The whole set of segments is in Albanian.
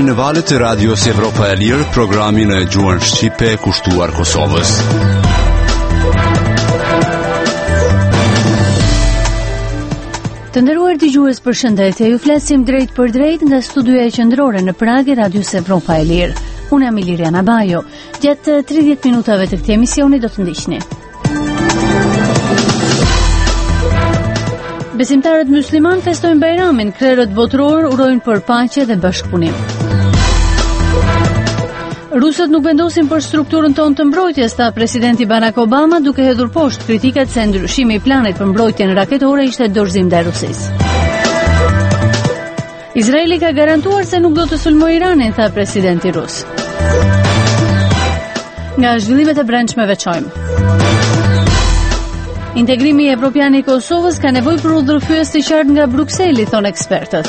në valët e Radios Evropa e Lirë, programin e gjuhën shqipe kushtuar Kosovës. Të nderuar dëgjues, përshëndetje. Ju flasim drejt për drejt nga studioja qendrore në Prag e Radios Evropa e Lirë. Unë jam Iliriana Bajo. Gjatë 30 minutave të këtij emisioni do të ndiqni. Besimtarët musliman festojnë Bajramin, krerët botëror urojnë për paqe dhe bashkëpunim. Rusët nuk vendosin për strukturën tonë të mbrojtjes, tha presidenti Barack Obama, duke hedhur poshtë kritikat se ndryshimi i planit për mbrojtjen raketore ishte dorëzim ndaj Rusisë. Izraeli ka garantuar se nuk do të sulmojë Iranin, tha presidenti rus. Nga zhvillimet e brendshme veçojmë. Integrimi evropian i Kosovës ka nevojë për udhëfyes të qartë nga Brukseli, thon ekspertët.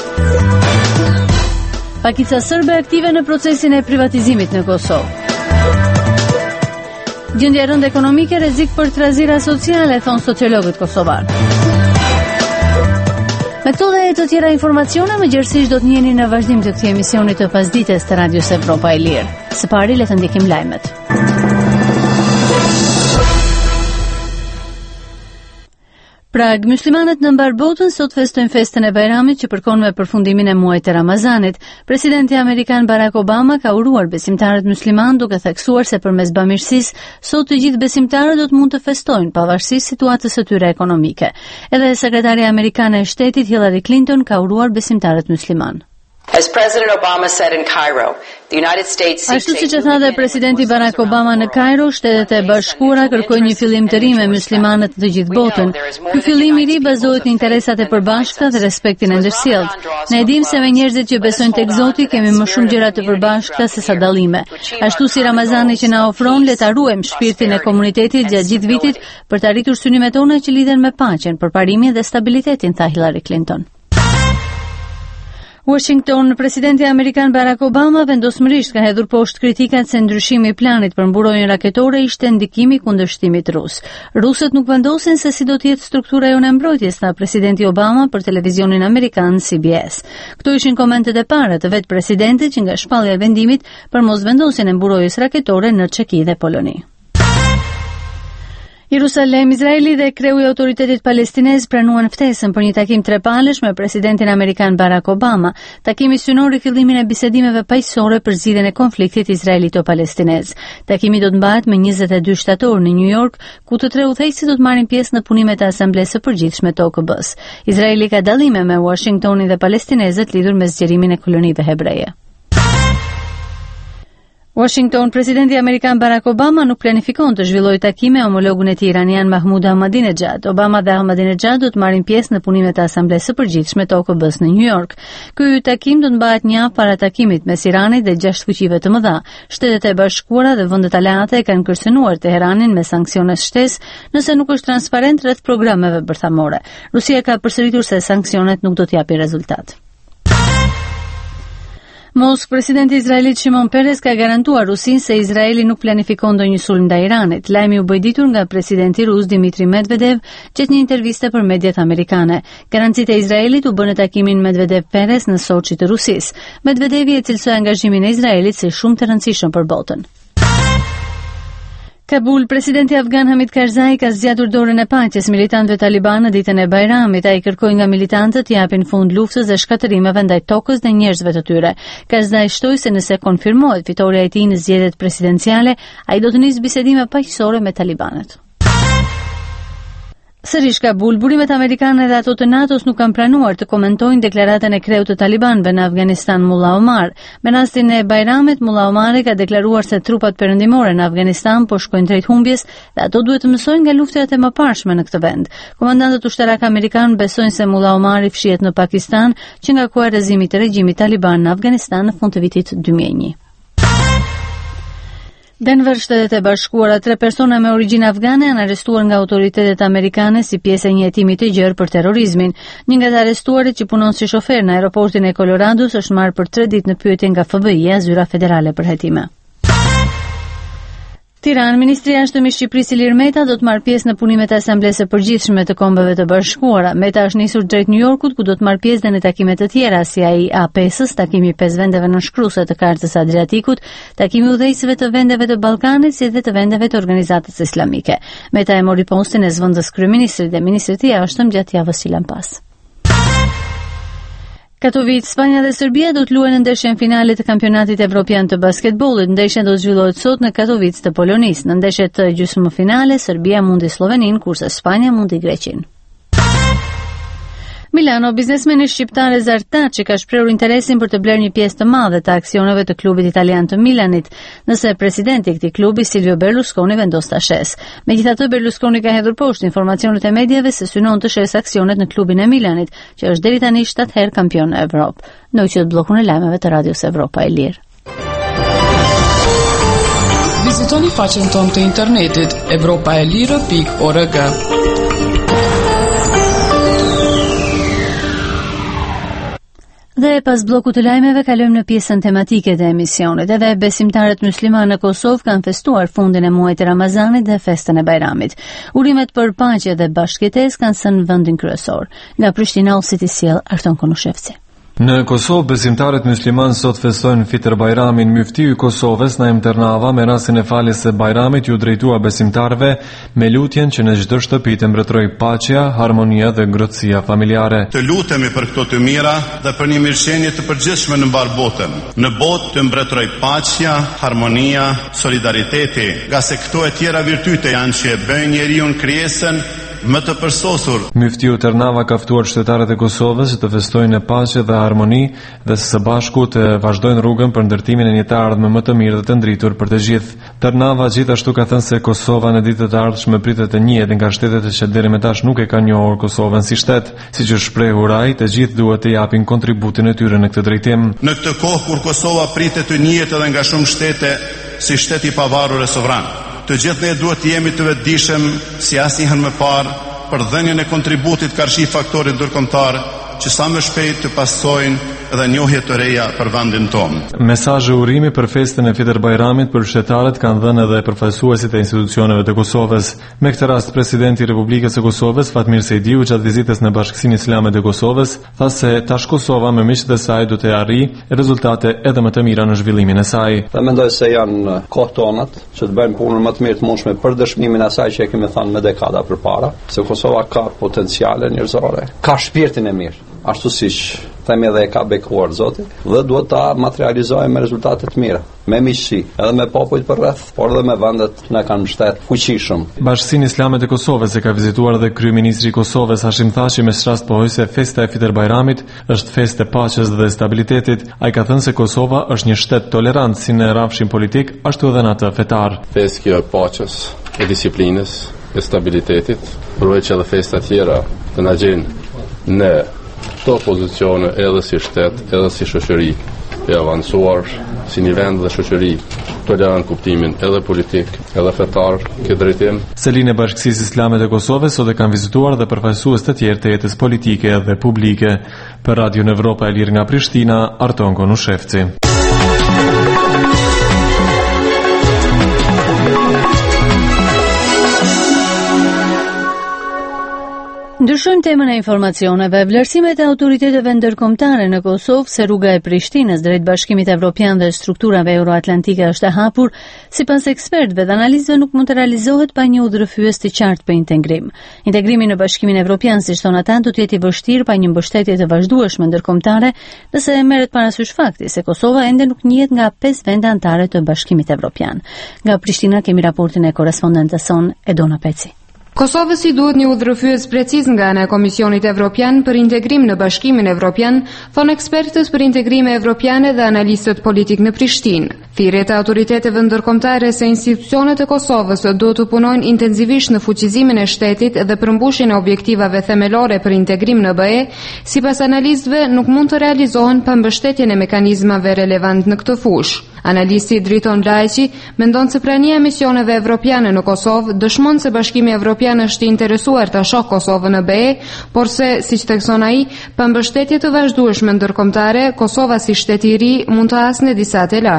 Pakica serbe aktive në procesin e privatizimit në Kosovë. Gjendja e rëndë ekonomike rrezik për trazira sociale, thon sociologët kosovar. Me këto dhe të tjera informacione, mëngjesisht do të njiheni në vazhdim të këtij emisioni të pasdites të Radios Evropa e Lirë. Së pari le të ndjekim lajmet. Prag, muslimanët në mbar botën sot festojnë festën e Bajramit që përkon me përfundimin e muajit të Ramazanit. Presidenti amerikan Barack Obama ka uruar besimtarët musliman duke theksuar se përmes bamirësisë sot të gjithë besimtarët do të mund të festojnë pavarësisht situatës së tyre ekonomike. Edhe sekretaria amerikane e shtetit Hillary Clinton ka uruar besimtarët musliman. As President Obama said in Cairo, the United States Ashtu siç e tha dhe presidenti Barack Obama në Kairo, Shtetet e Bashkuara kërkojnë një fillim të ri me muslimanët të gjithë botën. Ky fillim i ri bazohet në interesat e përbashkëta dhe respektin e ndërsjellët. Ne e dimë se me njerëzit që besojnë tek Zoti kemi më shumë gjëra të përbashkëta se sa dallime. Ashtu si Ramazani që na ofron, le ta ruajmë shpirtin e komunitetit gjatë gjithë vitit për të arritur synimet tona që lidhen me paqen, përparimin dhe stabilitetin, tha Hillary Clinton. Washington, presidenti amerikan Barack Obama vendosmërisht ka hedhur poshtë kritikat se ndryshimi i planit për mburojtjen raketore ishte ndikimi i kundërshtimit rus. Rusët nuk vendosin se si do të jetë struktura jonë e mbrojtjes, tha presidenti Obama për televizionin amerikan CBS. Këto ishin komentet e para të vet presidentit që nga shpallja e vendimit për mosvendosjen e mburojtjes raketore në Çeki dhe Poloni. Jerusalem, Izraeli dhe kreu i autoritetit palestinez pranuan ftesën për një takim trepalësh me presidentin amerikan Barack Obama. Takimi synori fillimin e bisedimeve paqësore për zgjidhjen e konfliktit izraelito-palestinez. Takimi do të mbahet më 22 shtator në New York, ku të tre udhëheqësit do të marrin pjesë në punimet e Asamblesë së Përgjithshme të OKB-s. Izraeli ka dallime me Washingtonin dhe palestinezët lidhur me zgjerimin e kolonive hebreje. Washington, presidenti amerikan Barack Obama nuk planifikon të zhvillojë takime me homologun e tij iranian Mahmoud Ahmadinejad. Obama dhe Ahmadinejad do të marrin pjesë në punimet e Asamblesë së Përgjithshme të OKB-s në New York. Ky takim do të mbahet një javë para takimit mes Iranit dhe 6 fuqive të mëdha. Shtetet e Bashkuara dhe vendet aleate kanë kërcënuar Teheranin me sanksione shtesë nëse nuk është transparent rreth programeve bërthamore. Rusia ka përsëritur se sanksionet nuk do të japin rezultat. Moskë, presidenti i Izraelit Shimon Peres ka garantuar Rusinë se Izraeli nuk planifikon ndonjë sulm ndaj Iranit. Lajmi u bë ditur nga presidenti rus Dmitri Medvedev gjatë një interviste për mediat amerikane. Garancitë e Izraelit u bën në takimin Medvedev-Peres në Sochi të Rusisë. Medvedevi e cilësoi angazhimin e Izraelit si shumë të rëndësishëm për botën. Kabul, presidenti afgan Hamid Karzai ka zgjatur dorën e paqes militantëve taliban në ditën e Bajramit. Ai kërkoi nga militantët të japin fund luftës dhe shkatërimeve ndaj tokës dhe njerëzve të tyre. Karzai shtoi se nëse konfirmohet fitoria e tij në zgjedhjet presidenciale, ai do të nisë bisedime paqësore me talibanët. Sërish Kabul, burimet amerikane dhe ato të NATO-s nuk kanë pranuar të komentojnë deklaratën e kreut të talibanëve në Afganistan, Mullah Omar. Me rastin e Bajramit, Mullah Omar ka deklaruar se trupat perëndimore në Afganistan po shkojnë drejt humbjes dhe ato duhet të mësojnë nga luftrat e mëparshme në këtë vend. Komandantët ushtarak amerikanë besojnë se Mullah Omar i fshihet në Pakistan, që nga koha e rrëzimit të regjimit taliban në Afganistan në fund të vitit 2001. Denver, Shtetet e Bashkuara, 3 persona me origjinë afgane janë arrestuar nga autoritetet amerikane si pjesë e një hetimi të gjerë për terrorizmin. Një nga të arrestuarit që punon si shofer në aeroportin e Colorados është marrë për 3 ditë në pyetje nga FBI-ja, zyra federale për hetime. Tiranë, Ministri i Jashtëm i Shqipërisë Ilir Meta do të marrë pjesë në punimet e Asamblesë së Përgjithshme të Kombeve të Bashkuara. Meta është nisur drejt New Yorkut, ku do të marrë pjesë në takime të tjera, si ai i APES-s, takimi i 5 vendeve nënshkruese të Kartës së Adriatikut, takimi i udhëheqësve të vendeve të Ballkanit, si dhe të vendeve të Organizatës Islamike. Meta e mori postin e zëvendës kryeministrit dhe ministrit të jashtëm gjatë javës që lan pas. Katowice, Spanja dhe Serbia do të luajnë në ndeshjen finale të kampionatit evropian të basketbollit. Ndeshja do të zhvillohet sot në Katowice të Polonisë. Në ndeshjet të gjysmëfinale, Serbia mundi Sloveninë, kurse Spanja mundi Greqinë. Milano, biznesmeni shqiptar Ezar Taçi ka shprehur interesin për të blerë një pjesë të madhe të aksioneve të klubit italian të Milanit, nëse presidenti i këtij klubi Silvio Berlusconi vendos ta shes. Megjithatë, Berlusconi ka hedhur poshtë informacionet e mediave se synon të shes aksionet në klubin e Milanit, që është deri tani 7 herë kampion në Evropë. Ndërkohë bllokun e lajmeve të Radios Evropa e Lirë. Vizitoni faqen tonë të internetit europaelire.org. Dhe pas bllokut të lajmeve kalojmë në pjesën tematike të emisionit. Edhe besimtarët muslimanë në Kosovë kanë festuar fundin e muajit të Ramazanit dhe festën e Bajramit. Urimet për paqe dhe bashkëjetesë kanë sënë vendin kryesor. Nga Prishtina ulsi i sjell Arton Konushevci. Në Kosovë, besimtarët muslimanë sot festojnë Fitr Bajramin. Muftiu i Kosovës, Naim Ternava, me rastin e faljes së Bajramit ju drejtua besimtarëve me lutjen që në çdo shtëpi të mbretërojë paqja, harmonia dhe ngrohtësia familjare. Të lutemi për këto të mira dhe për një mirëqenie të përgjithshme në mbar botën. Në botë të mbretërojë paqja, harmonia, solidariteti, nga se këto e tjera virtyte janë që e bëjnë njeriu krijesën më të përsosur. Muftiu Ternava ka ftuar qytetarët e Kosovës të festojnë në paqe dhe harmoni dhe së bashku të vazhdojnë rrugën për ndërtimin e një të ardhme më të mirë dhe të ndritur për të gjithë. Ternava gjithashtu ka thënë se Kosova në ditët e ardhshme pritet të njihet nga shtetet që deri më tash nuk e kanë njohur Kosovën si shtet, siç është shprehur ai, të gjithë duhet të japin kontributin e tyre në këtë drejtim. Në këtë kohë kur Kosova pritet të njihet edhe nga shumë shtete si shtet i pavarur e sovran, të gjithë ne duhet të jemi të vetëdijshëm si asnjëherë më parë për dhënien e kontributit karshi faktorit ndërkombëtar që sa më shpejt të pasojnë edhe njohje të reja për vendin tonë. Mesazhe urimi për festën e Fitr Bajramit për qytetarët kanë dhënë edhe përfaqësuesit e institucioneve të Kosovës. Me këtë rast, presidenti i Republikës së Kosovës, Fatmir Sejdiu, gjatë vizitës në Bashkësinë Islame të Kosovës, tha se tash Kosova me miqtë e saj do të arrijë rezultate edhe më të mira në zhvillimin e saj. Dhe mendoj se janë kohë tonat që të bëjmë punën më të mirë të mundshme për dëshmimin e asaj që e kemi thënë me dekada përpara, se Kosova ka potenciale njerëzore, ka shpirtin e mirë, ashtu siç themi edhe e ka bekuar Zoti, dhe duhet ta materializojmë me rezultate të mira, me miqësi, edhe me popujt përreth, por edhe me vendet që na kanë mbështetur fuqishëm. Bashkësinë Islame të Kosovës e ka vizituar edhe kryeministri i Kosovës Hashim Thaçi me rast pohoi se festa e Fitr Bajramit është festë e paqes dhe stabilitetit. Ai ka thënë se Kosova është një shtet tolerant si në rrafshin politik, ashtu edhe në atë fetar. Festë e paqes, e disiplinës, e stabilitetit, përveç edhe festa tjera të na gjenë në këto pozicione edhe si shtet, edhe si shoqëri e avancuar, si një vend dhe shoqëri tolerant kuptimin edhe politik, edhe fetar, këtë drejtim. Selinë e Bashkësisë Islame të Kosovës sot e kanë vizituar dhe përfaqësues të tjerë të jetës politike dhe publike. Për Radio Evropa e Lirë nga Prishtina, Arton Konushevci. Ndryshojmë temën e informacioneve. Vlerësimet e autoriteteve ndërkombëtare në Kosovë se rruga e Prishtinës drejt Bashkimit Evropian dhe strukturave euroatlantike është e hapur, sipas ekspertëve dhe analistëve nuk mund të realizohet pa një udhërrëfyes të qartë për integrim. Integrimi në Bashkimin Evropian, siç thonë ata, do të jetë i vështirë pa një mbështetje të vazhdueshme ndërkombëtare, nëse merret parasysh fakti se Kosova ende nuk njihet nga 5 vende anëtare të Bashkimit Evropian. Nga Prishtina kemi raportin e korrespondentës son Edona Peci. Kosovës i duhet një udhërrëfyes preciz nga ana e Komisionit Evropian për integrim në Bashkimin Evropian, thonë ekspertët për integrime evropiane dhe analistët politik në Prishtinë. Thirrjet e autoriteteve ndërkombëtare se institucionet e Kosovës do të punojnë intensivisht në fuqizimin e shtetit dhe përmbushjen e objektivave themelore për integrim në BE, sipas analistëve nuk mund të realizohen pa mbështetjen e mekanizmave relevant në këtë fushë. Analisti Driton Lajqi mendon se prania e misioneve evropiane në Kosovë dëshmon se Bashkimi Evropian është i interesuar ta shohë Kosovën në BE, por se, siç thekson ai, pa mbështetje të vazhdueshme ndërkombëtare, Kosova si shtet i ri mund të hasë në disa telashe.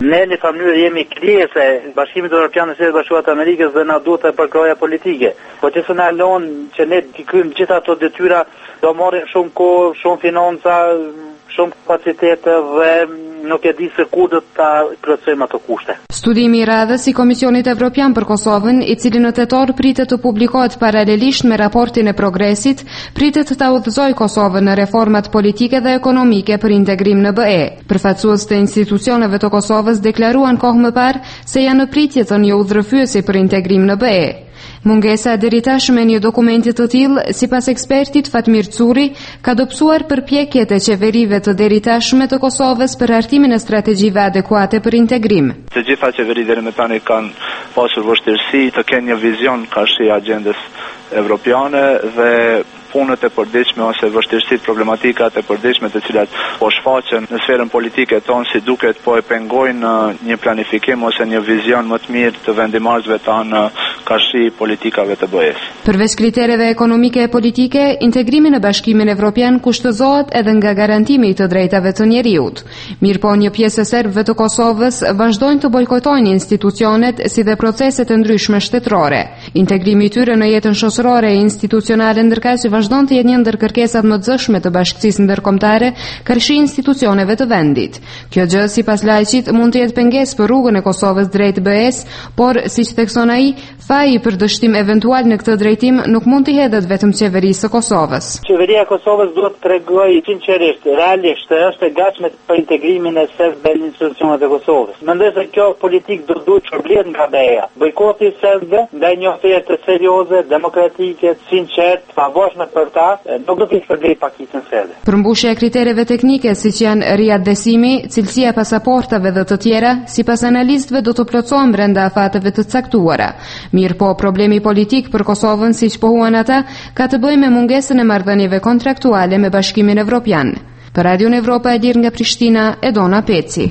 Ne në mënyrë jemi krijese Bashkimit Evropian të Shtetit Bashkuar të Amerikës dhe na duhet të përkroja politike. Po që se na lën që ne të kryejmë gjithë ato detyra, do marrim shumë kohë, shumë financa, shumë kapacitete dhe nuk e di se ku do ta plotësojmë ato kushte. Studimi i radhës i Komisionit Evropian për Kosovën, i cili në tetor pritet të publikohet paralelisht me raportin e progresit, pritet ta udhëzojë Kosovën në reformat politike dhe ekonomike për integrim në BE. Përfaqësues të institucioneve të Kosovës deklaruan kohë më parë se janë në pritje të një udhërfyesi për integrim në BE. Mungesa e deritashme një dokumentit të tillë, sipas ekspertit Fatmir Curi, ka dobësuar përpjekjet e qeverive të deritashme të Kosovës për hartimin e strategjive adekuate për integrim. Të gjitha qeveritë deri më tani kanë pasur vështirësi të kenë një vizion karshi agjendës evropiane dhe punët e përditshme ose vështirësitë, problematikat e përditshme të cilat po shfaqen në sferën politike tonë si duket po e pengojnë një planifikim ose një vizion më të mirë të vendimarrësve tanë në karshi politikave të BE-s. Përveç kritereve ekonomike e politike, integrimi në Bashkimin Evropian kushtëzohet edhe nga garantimi i të drejtave të njeriut. Mirëpo një pjesë e serbëve të Kosovës vazhdojnë të bojkotojnë institucionet si dhe proceset e ndryshme shtetërore. Integrimi i tyre në jetën shoqërore e institucionale ndërkaq vazhdon të jetë një ndër kërkesat më të zëshme të bashkësisë ndërkombëtare karshi institucioneve të vendit. Kjo gjë sipas lajqit mund të jetë pengesë për rrugën e Kosovës drejt BE-s, por siç thekson ai, faji për dështim eventual në këtë drejtim nuk mund të hedhet vetëm qeverisë së Kosovës. Qeveria e Kosovës duhet të tregojë sinqerisht, realisht, është e gatshme për integrimin e serbëve në institucionet e Kosovës. Mendoj se kjo politikë do duhet shpërblihet nga BE-ja. Bojkoti i serbëve ndaj një oferte serioze, demokratike, sinqerte, pavarësisht për ta, nuk do të shpërblej pakicën serbe. Përmbushja e kritereve teknike siç janë riadhesimi, cilësia e pasaportave dhe të tjera, sipas analistëve do të plotësohen brenda afateve të caktuara. Mirëpo problemi politik për Kosovën, siç pohuan ata, ka të bëjë me mungesën e marrëdhënieve kontraktuale me Bashkimin Evropian. Për Radion Evropa e lirë nga Prishtina, Edona Peci.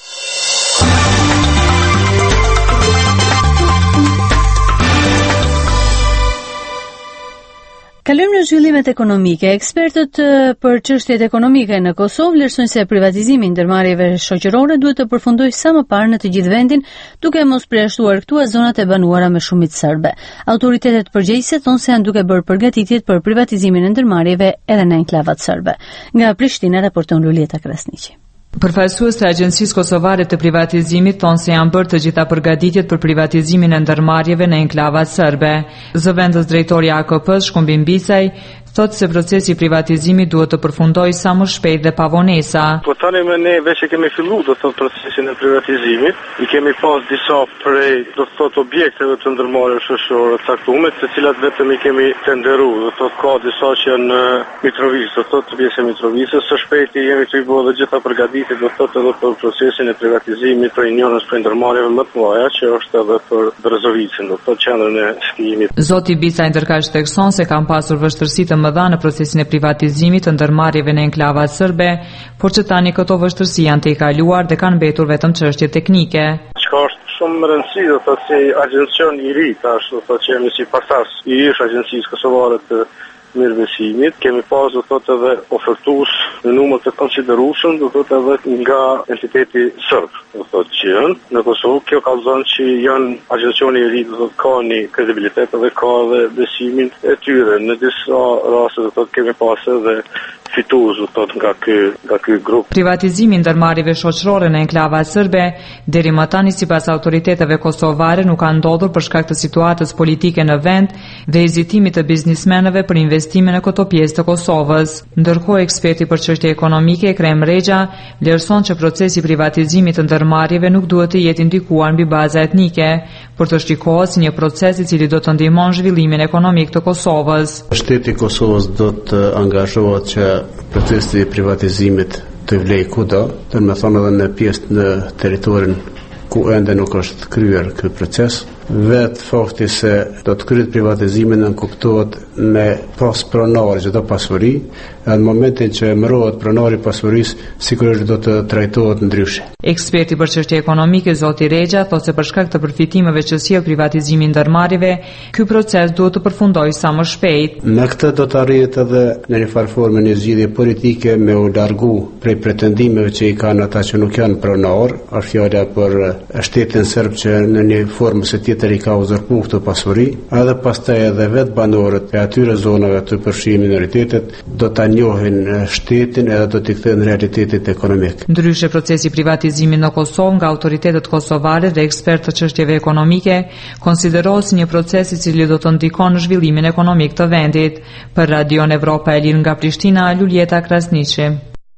Kalojmë në zhvillimet ekonomike. Ekspertët për çështjet ekonomike në Kosovë vlerësojnë se privatizimi i ndërmarrjeve shoqërore duhet të përfundojë sa më parë në të gjithë vendin, duke mos përjashtuar këtu zonat e banuara me shumicë serbe. Autoritetet përgjegjëse thonë se janë duke bërë përgatitjet për privatizimin e ndërmarrjeve edhe në enklavat serbe. Nga Prishtina raporton Lulieta Krasniqi. Përfaqësues të Agjencisë Kosovare të Privatizimit thonë se janë bërë të gjitha përgatitjet për privatizimin e ndërmarrjeve në enklavat serbe. Zëvendës drejtori AKP-s Shkumbin Bicaj thotë se procesi i privatizimit duhet të përfundojë sa më shpejt dhe pa vonesa. Po tani ne veç e kemi filluar do thotë procesin e privatizimit, i kemi pas disa prej do thotë objekteve të ndërmarrjeve shoqërore të caktuara, të cilat vetëm i kemi tenderuar, do thotë ka disa që janë në Mitrovicë, do thotë pjesë e Mitrovicës, së shpejti jemi të bëjmë edhe gjitha përgatitjet do thotë edhe për procesin e privatizimit të Unionës për ndërmarrjeve më të mëdha, që është edhe për Brezovicën, do thotë qendrën e shkijimit. Zoti Bica ndërkaq thekson se kanë pasur vështirësi të mëdha në procesin e privatizimit të ndërmarrjeve në enklavat serbe, por që tani këto vështirësi janë të kaluar dhe kanë mbetur vetëm çështje teknike. Çka është shumë më rëndësi do thotë se agjencion i ri tash do thotë që jemi si pasas i ish agjencisë kosovare të mirëbesimit, kemi pas do thotë edhe ofertues në numër të konsiderueshëm do thotë edhe nga entiteti serb do thotë që janë në Kosovë. Kjo ka dhënë që janë agjencioni i ri do thotë ka një kredibilitet dhe ka edhe besimin e tyre. Në disa raste do thotë kemi pas edhe fitues do thotë nga ky grup. Privatizimi i ndërmarrjeve shoqërore në enklavat serbe deri më tani sipas autoriteteve kosovare nuk ka ndodhur për shkak të situatës politike në vend dhe hezitimit të biznismenëve për investimin në këto pjesë të Kosovës. Ndërkohë eksperti për çështje ekonomike Krem Rexha vlerëson që procesi i privatizimit të ndërmarrjeve nuk duhet të jetë ndikuar mbi baza etnike, por të shikohet si një proces i cili do të ndihmon zhvillimin ekonomik të Kosovës. Shteti i Kosovës do të angazhohet që procesi i privatizimit të vlej kudo, do të thonë edhe në pjesë në territorin ku ende nuk është kryer ky proces, vetë fakti se do të kryet privatizimin në kuptohet me pas pronari që do pasuri, edhe në momentin që mërohet pronari pasurisë, sigurisht do të trajtohet ndryshe. Eksperti për çështje ekonomike Zoti Rexha thotë se për shkak të përfitimeve që sjell privatizimi i ndërmarrjeve, ky proces duhet të përfundojë sa më shpejt. Në këtë do të arrihet edhe në një farë formë një zgjidhje politike me u largu prej pretendimeve që i kanë ata që nuk janë pronar, është fjala për shtetin serb që në një formë se tjetër i ka uzurpuar këtë pasuri, edhe pastaj edhe vetë banorët e atyre zonave të përfshirë minoritetet do ta njohin shtetin edhe do t'i kthejnë realitetit ekonomik. Ndryshe procesi privatizimi në Kosovë nga autoritetet kosovare dhe ekspertë të çështjeve ekonomike konsiderohet si një proces i cili do të ndikon në zhvillimin ekonomik të vendit. Për Radion Evropa e Lirë nga Prishtina, Luljeta Krasniqi.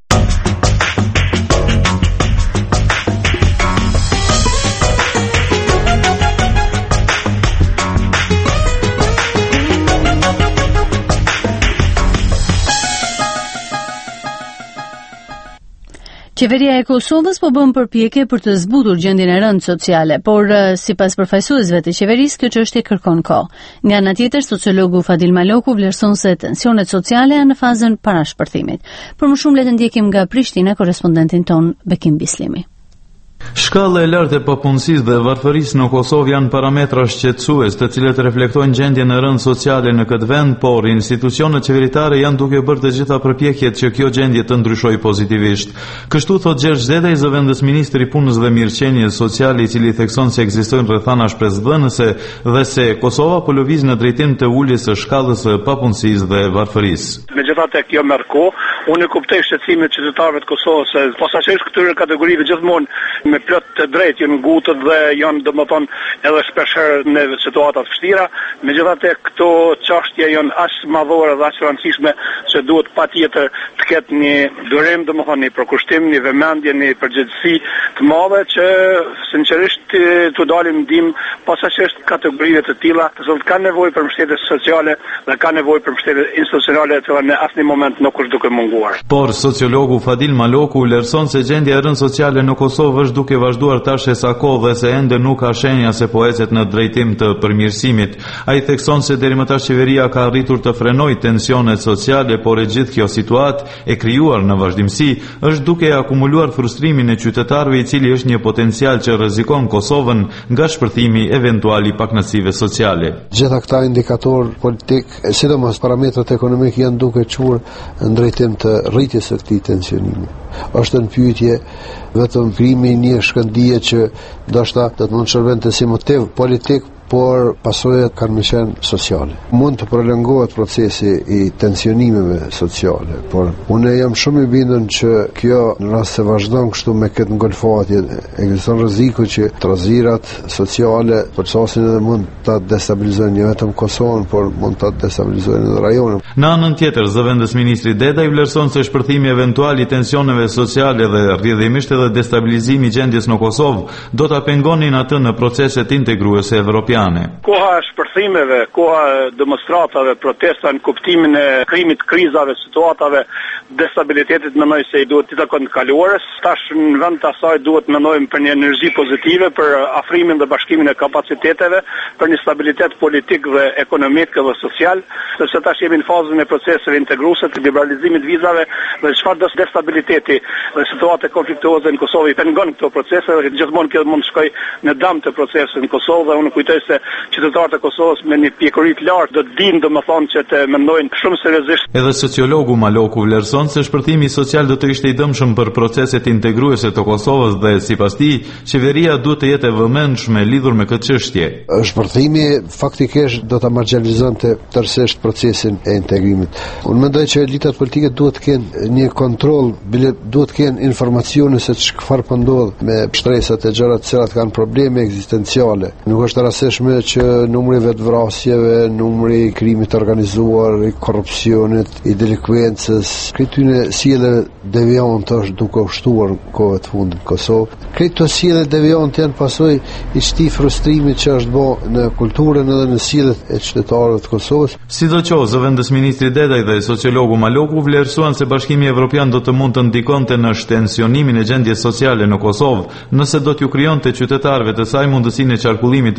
Qeveria e Kosovës po bën përpjekje për të zbutur gjendjen e rëndë sociale, por sipas përfaqësuesve të qeverisë, kjo çështje kërkon kohë. Nga ana tjetër, sociologu Fadil Maloku vlerëson se tensionet sociale janë në fazën parashpërthimit. Për më shumë le të ndjekim nga Prishtina korespondentin ton Bekim Bislimi. Shkalla e lartë e papunësisë dhe varfërisë në Kosovë janë parametra shqetësues, të cilët reflektojnë gjendjen e rëndë sociale në këtë vend, por institucionet qeveritare janë duke bërë të gjitha përpjekjet që kjo gjendje të ndryshojë pozitivisht. Kështu thot Gjergj Dedaj, zëvendës ministri i punës dhe mirëqenies sociale, i cili thekson se ekzistojnë rrethana shpresdhënëse dhe se Kosova po lëviz në drejtim të uljes së shkallës së papunësisë dhe varfërisë. Megjithatë, kjo merr kohë. Unë kuptoj shqetësimin e qytetarëve të Kosovës se posaçërisht këtyre kategorive gjithmonë me plot të drejtë janë ngutët dhe janë domethënë edhe shpeshherë në situata të vështira. Megjithatë, këto çështje janë aq madhore dhe aq rëndësishme se duhet patjetër të ketë një durim, domethënë një përkushtim, një vëmendje, një përgjegjësi të madhe që sinqerisht të dalim ndim posaçërisht kategorive të tilla, të cilat kanë nevojë për mbështetje sociale dhe kanë nevojë për mbështetje institucionale të cilat në asnjë moment nuk është duke munguar. Por sociologu Fadil Maloku vlerëson se gjendja e rëndë sociale në Kosovë është duke vazhduar tash e sa kohë dhe se ende nuk ka shenja se po ecet në drejtim të përmirësimit. Ai thekson se deri më tash qeveria ka arritur të frenojë tensionet sociale, por e gjithë kjo situatë e krijuar në vazhdimsi është duke akumuluar frustrimin e qytetarëve, i cili është një potencial që rrezikon Kosovën nga shpërthimi eventual i pakënaqësive sociale. Gjitha këta indikatorë politik, sidomos parametrat ekonomik, janë duke çuar në drejtim të rritjes së këtij tensionimi. Është në pyetje vetëm krimi një shkëndije që ndoshta do të mund të shërbente si motiv politik, por pasojat kanë më qenë sociale. Mund të prolongohet procesi i tensionimeve sociale, por unë jam shumë i bindur që kjo në rast se vazhdon kështu me këtë ngolfatje, ekziston rreziku që trazirat sociale përcasin edhe mund ta destabilizojnë jo vetëm Kosovën, por mund ta destabilizojnë edhe rajonin. Në anën tjetër, zëvendës ministri Dedaj vlerëson se shpërthimi eventual i tensioneve sociale dhe rrjedhimisht edhe destabilizimi i gjendjes në Kosovë do ta pengonin atë në proceset integruese evropiane. Koha e shpërthimeve, koha e demonstratave, protesta në kuptimin e krimit, krizave, situatave, destabilitetit, mendoj se i duhet të takon kaluarës. Tash në vend të asaj duhet mendojmë për një energji pozitive, për afrimin dhe bashkimin e kapaciteteve, për një stabilitet politik dhe ekonomik dhe social, sepse tash jemi në fazën e proceseve integruese të liberalizimit vizave dhe çfarë destabiliteti dhe situata konfliktuoze në Kosovë i pengon këto procese dhe gjithmonë kjo mund të shkojë në dëm të procesit në Kosovë dhe unë kujtoj se qytetarët e Kosovës me një pjekuri të lartë do të dinë domethënë që të mendojnë shumë seriozisht. Edhe sociologu Maloku vlerëson se shpërthimi social do të ishte i dëmshëm për proceset integruese të Kosovës dhe sipas tij, qeveria duhet të jetë e vëmendshme lidhur me këtë çështje. Shpërthimi faktikisht do ta marginalizonte tërësisht procesin e integrimit. Unë mendoj që elitat politike duhet të kenë një kontroll, duhet të kenë informacione se çfarë po ndodh me shtresat e gjërat të cilat kanë probleme ekzistenciale. Nuk është rastishme që numri i vetvrasjeve, numri i krimit organizuar, i korrupsionit, i delikvencës, këtyre sjellje deviante është duke ushtuar në kohët e fundit në Kosovë. Këto sjellje deviante janë pasojë i këtij frustrimi që është bërë në kulturën edhe në sjelljet e qytetarëve të Kosovës. Sidoqoftë, zëvendës ministri Dedaj dhe sociologu Maloku vlerësuan se Bashkimi Evropian do të mund të ndikonte në shtensionimin e gjendjes sociale në Kosovë, nëse do t'ju krijonte qytetarëve të saj mundësinë e qarkullimit të lirë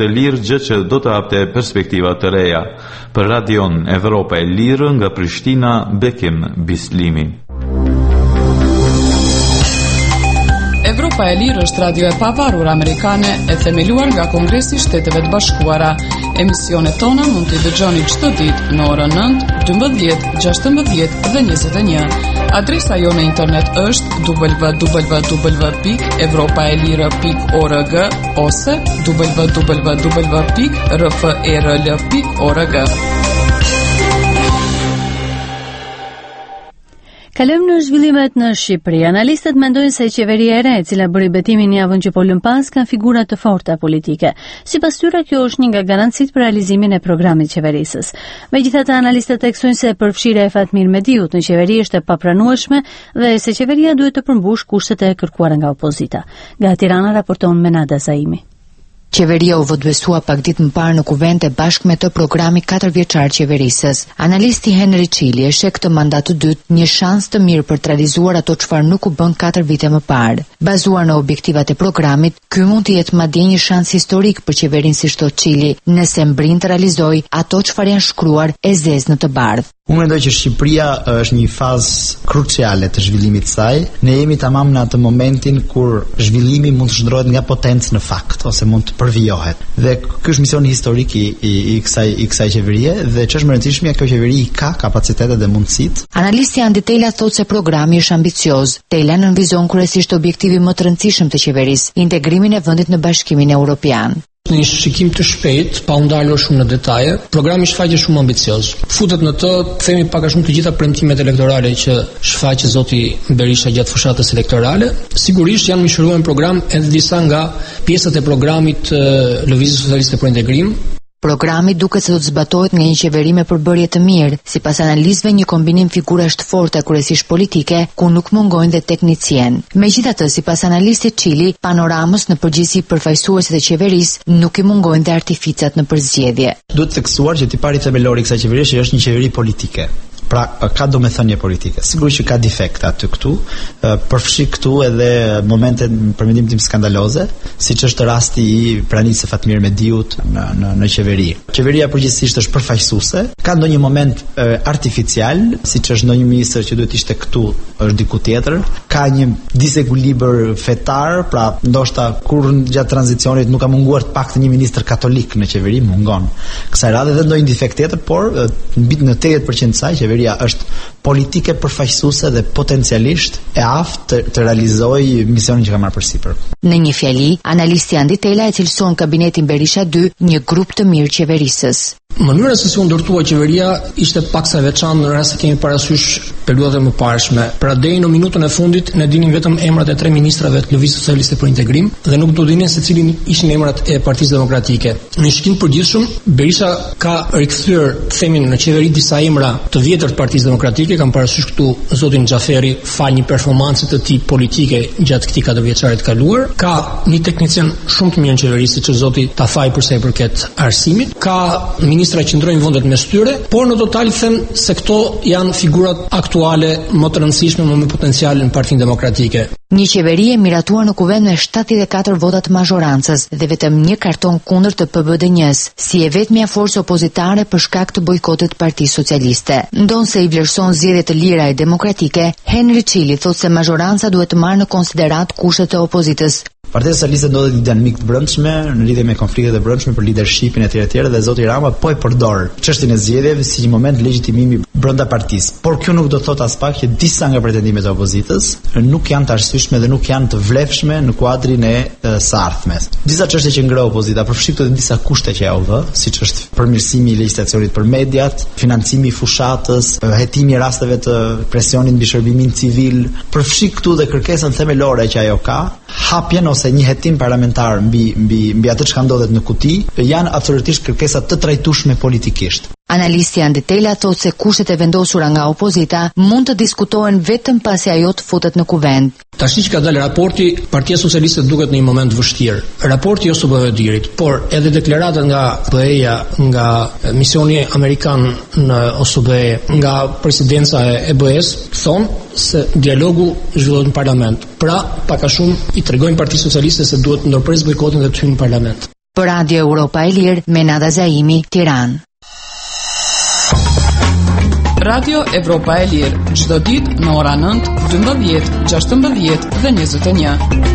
gjë që do të hapte perspektiva të reja. Për Radion Evropa e Lirë nga Prishtina, Bekim Bislimi. Evropa e Lirë është radio e pavarur amerikane e themeluar nga Kongresi i Shteteve të Bashkuara. Emisionet tona mund t'i dëgjoni çdo ditë në orën 9, 12, 16 dhe 21. Adresa jo në internet është www.evropaelira.org ose www.rferl.org. Kalojmë në zhvillimet në Shqipëri. Analistët mendojnë se qeveria e re, e cila bëri betimin javën që po lëm pas, ka figura të forta politike. Sipas tyre, kjo është një nga garancitë për realizimin e programit qeverisës. Megjithatë, analistët theksojnë se përfshirja e Fatmir Mediut në qeveri është e papranueshme dhe se qeveria duhet të përmbush kushtet e kërkuara nga opozita. Nga Tirana raporton Menada Zaimi. Qeveria u votbesua pak ditë më parë në kuvente bashkë me të programi 4 vjeçar qeverisës. Analisti Henry Çili e sheh këtë mandat të dytë një shans të mirë për të realizuar ato çfarë nuk u bën 4 vite më parë. Bazuar në objektivat e programit, ky mund të jetë madje një shans historik për qeverinë, si thot Çili, nëse mbrin të realizojë ato çfarë janë shkruar e zezë në të bardhë. Unë mendoj që Shqipëria është një fazë kruciale të zhvillimit të saj. Ne jemi tamam në atë momentin kur zhvillimi mund të shndrohet nga potencë në fakt ose mund të përvijohet. Dhe ky është misioni historik i kësaj qeverie dhe ç'është më e rëndësishme, kjo qeveri ka kapacitetet dhe mundësitë. Analisti Andi Tela thotë se programi është ambicioz. Tela nënvizon kryesisht objektivin më të rëndësishëm të qeverisë, integrimin e vendit në Bashkimin Evropian. Në një shikim të shpejt, pa u ndalur shumë në detaje, programi shfaqet shumë ambicioz. Futet në të, themi pak a shumë të gjitha premtimet elektorale që shfaqet zoti Berisha gjatë fushatës elektorale. Sigurisht janë mishëruar në program edhe disa nga pjesët e programit Lëvizjes Socialiste për Integrim. Programi duket se do të zbatohet nga një qeveri me përbërje të mirë. Sipas analistëve, një kombinim figurash të forta kryesisht politike, ku nuk mungojnë dhe teknicien. Megjithatë, sipas analistit Çili, panoramës në përgjithësi përfaqësuesit e qeverisë nuk i mungojnë dhe artificat në përzgjedhje. Duhet të theksuar që tipari themelor i kësaj qeverie është një qeveri politike. Pra ka domethënie politike. Sigurisht që ka defekte aty këtu, përfshi këtu edhe momente për mendimin tim skandaloze, siç është rasti i pranisë së Fatmir Mediut në qeveri. Qeveria përgjithsisht është përfaqësuese, ka ndonjë moment artificial, siç është ndonjë ministër që duhet ishte këtu, është diku tjetër, ka një disekuilibër fetar, pra ndoshta kur gjatë tranzicionit nuk ka munguar të paktën një ministër katolik në qeveri, mungon. Kësaj radhe edhe ndonjë defekt tjetër, por mbi në 80% saj qeveria është politike përfaqësuese dhe potencialisht e aftë të realizojë misionin që ka marrë përsipër. Në një fjali, analisti Andi Tela e cilëson kabinetin Berisha 2 një grup të mirë qeverisës. Mënyra se si u ndërtua qeveria ishte paksa e veçantë në rast se kemi parasysh periudhën më parshme. Pra deri në minutën e fundit ne dinim vetëm emrat e 3 ministrave të Lëvizjes Socialiste për Integrim dhe nuk do dinin se cilin ishin emrat e Partisë Demokratike. Në shkim përgjithshëm, Berisha ka rikthyer, themin, në qeveri disa emra të vjetër të Partisë Demokratike, kam parasysh këtu zotin Xhaferi, fal një performancë të tij politike gjatë këtij 4 vjeçarit të kaluar, ka një teknicien shumë të mirë në qeveri, siç është zoti Tafaj për sa i përket arsimit, ka ministra që ndrojnë vendet mes tyre, por në total them se këto janë figurat aktuale më të rëndësishme, më me potencial në Partinë Demokratike. Një qeveri e miratuar në kuvend me 74 vota të mazhorancës dhe vetëm një karton kundër të PBD-njës, si e vetmja forcë opozitare për shkak të bojkotit të Partisë Socialiste. Ndonse i vlerëson zgjedhjet të lira e demokratike, Henry Çili thotë se mazhoranca duhet të marrë në konsiderat kushtet e opozitës. Partia Socialiste ndodhet një dinamikë të brendshme në lidhje me konfliktet e brendshme për leadershipin etj dhe zoti Rama po e përdor çështjen e zgjedhjeve si një moment legjitimimi brenda partisë. Por kjo nuk do të thotë as pak që disa nga pretendimet e opozitës nuk janë të arsyeshme dhe nuk janë të vlefshme në kuadrin e së ardhmes. Disa çështje që ngreu opozita përfshin këto disa kushte që ja u vë, siç është përmirësimi i legjislacionit për mediat, financimi i fushatës, hetimi i rasteve të presionit mbi shërbimin civil, përfshin këtu dhe kërkesën themelore që ajo ka, hapjen ose një hetim parlamentar mbi atë çka ndodhet në kuti, janë absolutisht kërkesa të trajtueshme politikisht. Analisti Andi Tela thotë se kushtet e vendosura nga opozita mund të diskutohen vetëm pasi ajo të futet në kuvend. Tash që ka dalë raporti, Partia Socialiste duket në një moment vështirë. Raporti jo SBE-dit, por edhe deklarata nga BE-ja, nga misioni amerikan në OSBE, nga presidenca e BE-s, thonë se dialogu zhvillohet në parlament. Pra, pak a shumë i tregojnë Partisë Socialiste se duhet ndërpres bojkotin dhe të hyjnë në parlament. Për Radio Europa e Lirë, Menada Zaimi, Tiranë. Radio Evropa e Lirë, çdo ditë në ora 9, 12, 16 dhe 21.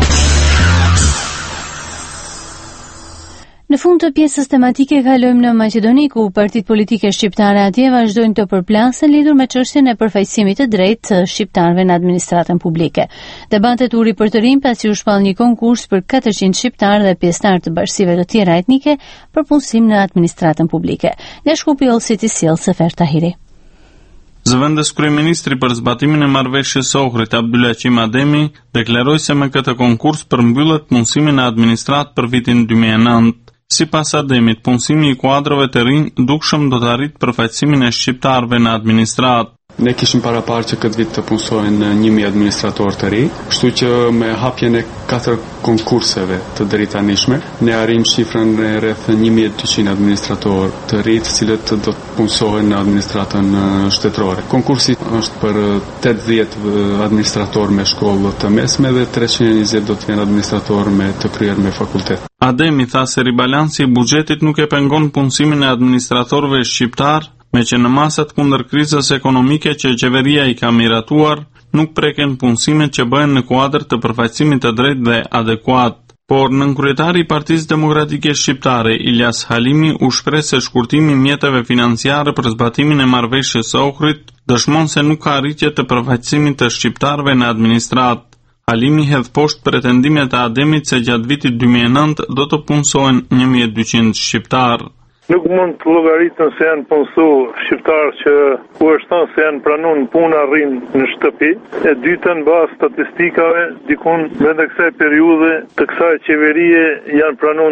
Në fund të pjesës tematike kalojmë në Maqedoni, ku partitë politike shqiptare atje vazhdojnë të përplasen lidhur me çështjen e përfaqësimit të drejtë të shqiptarëve në administratën publike. Debatet u ripërtërin pasi u shpall një konkurs për 400 shqiptarë dhe pjesëtarë të bashkive të tjera etnike për punësim në administratën publike. Nga Shkupi Ollësit i sjell Sefer Tahiri. Zëvendës kryeministri për zbatimin e marrëveshjes së Ohrit Abdulaqim Ademi deklaroi se me këtë konkurs përmbyllet punësimi në administratë për vitin 2009. Sipas Ademit, punësimi i kuadrove të rinj dukshëm do të arrijë përfaqësimin e shqiptarëve në administratë. Ne kishim paraparë që këtë vit të punësojnë 1000 administratorë të ri, kështu që me hapjen e 4 konkurseve të drejtanishme, ne arrim shifrën rreth 1200 administratorë të ri, të cilët do të punësohen në administratën shtetërore. Konkursi është për 80 administratorë me shkollë të mesme dhe 320 do të jenë administratorë me të kryer me fakultet. Ademi tha se ribalansi i buxhetit nuk e pengon punësimin e administratorëve shqiptar, me që në masat kundër krizës ekonomike që qeveria i ka miratuar, nuk preken punësimet që bëhen në kuadër të përfaqësimit të drejtë dhe adekuat. Por nënkryetari i Partisë Demokratike Shqiptare, Ilyas Halimi, u shpreh se shkurtimi i mjeteve financiare për zbatimin e marrëveshjes së Ohrit dëshmon se nuk ka arritje të përfaqësimit të shqiptarëve në administratë. Halimi hedh poshtë pretendimet e Ademit se gjatë vitit 2009 do të punësohen 1200 shqiptarë. Nuk mund të llogaritën se janë punësu shqiptarë që ku është thënë se janë pranuar puna rrin në shtëpi. E dyta, në bazë statistikave, dikun brenda kësaj periudhe të kësaj qeverie janë pranuar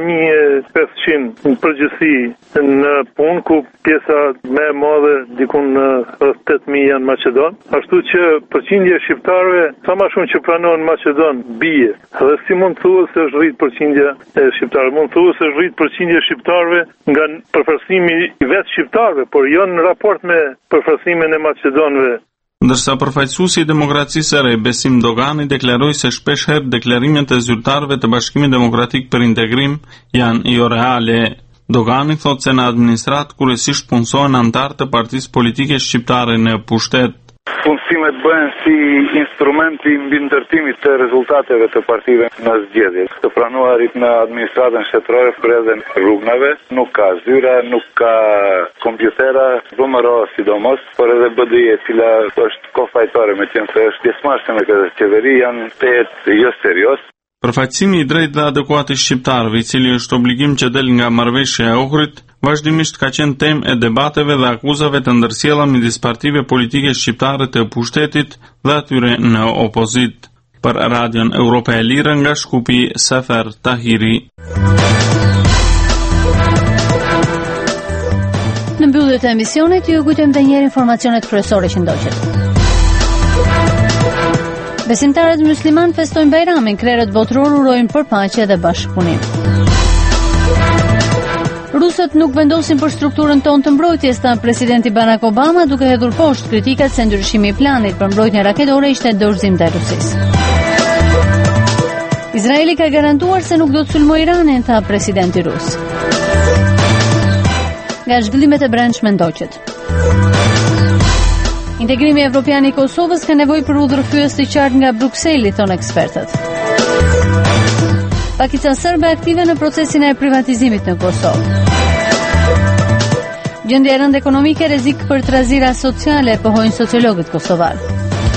9500 në përgjithësi në punë, ku pjesa më e madhe dikun në 8000 janë Maqedon. Ashtu që përqindja e shqiptarëve sa më shumë që pranohen në Maqedon bie. Dhe si mund të thuhet se është rrit përqindja e shqiptarëve? Mund të thuhet se është rrit përqindja e shqiptarëve nga përfaqësimi i vetë shqiptarëve, por jo në raport me përfaqësimin e Maqedonëve. Ndërsa përfaqësuesi i Demokracisë së Re, Besim Dogani, deklaroi se shpeshherë deklarimet e zyrtarëve të Bashkimit Demokratik për Integrim janë jo reale. Dogani thotë se në administratë kryesisht punësohen anëtarë të partisë politike shqiptare në pushtet. Punësimet bëhen si instrumenti mbi ndërtimit të rezultateve të partive në zgjedhje. Të pranuarit në administratën shtetërore përreden rrugnave, nuk ka zyra, nuk ka kompjutera, VMRO sidomos, por edhe BDI e cila është kofajtore me qenë se është pjesëmarrëse me këtë qeveri, janë të jo serios. Përfaqësimi i drejtë dhe adekuat i shqiptarëve, i cili është obligim që del nga marrëveshja e Ohrit, vazhdimisht ka qenë temë e debateve dhe akuzave të ndërsjella midis partive politike shqiptare të pushtetit dhe atyre në opozit. Për Radion Europa e Lirë nga Shkupi, Sefer Tahiri. Në mbyllje të emisionit, ju kujtojmë edhe një herë informacionet kryesore që ndoqet. Besimtarët musliman festojnë Bajramin, krerët botëror urojnë për paqe dhe bashkëpunim. Rusët nuk vendosin për strukturën tonë të mbrojtjes, tha presidenti Barack Obama, duke hedhur poshtë kritikat se ndryshimi i planit për mbrojtjen raketore ishte dorëzim ndaj Rusisë. Izraeli ka garantuar se nuk do të sulmojë Iranin, tha presidenti rus. Nga zhvillimet e brendshme ndoqet. Integrimi evropian i Kosovës ka nevojë për udhërhyes të qartë nga Brukseli, thonë ekspertët. Pakica serbe aktive në procesin e privatizimit në Kosovë. Gjendja e rëndë ekonomike, rrezik për trazira sociale, pohojnë sociologët kosovar.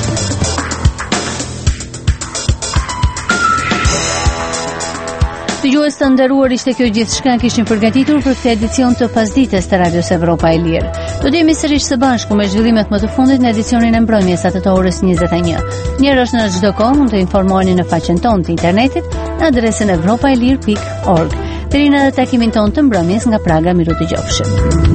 Dëgjues të nderuar, ishte kjo gjithçka kishim përgatitur për këtë edicion të pasdites të Radios Evropa e Lirë. Do të jemi sërish së bashku me zhvillimet më të fundit në edicionin e mbrëmjes atë të orës 21. Njerësh në çdo kohë mund të informoheni në faqen tonë të internetit në adresën evropaelir.org. Deri në takimin tonë të mbrëmjes nga Praga, miru dëgjofshim.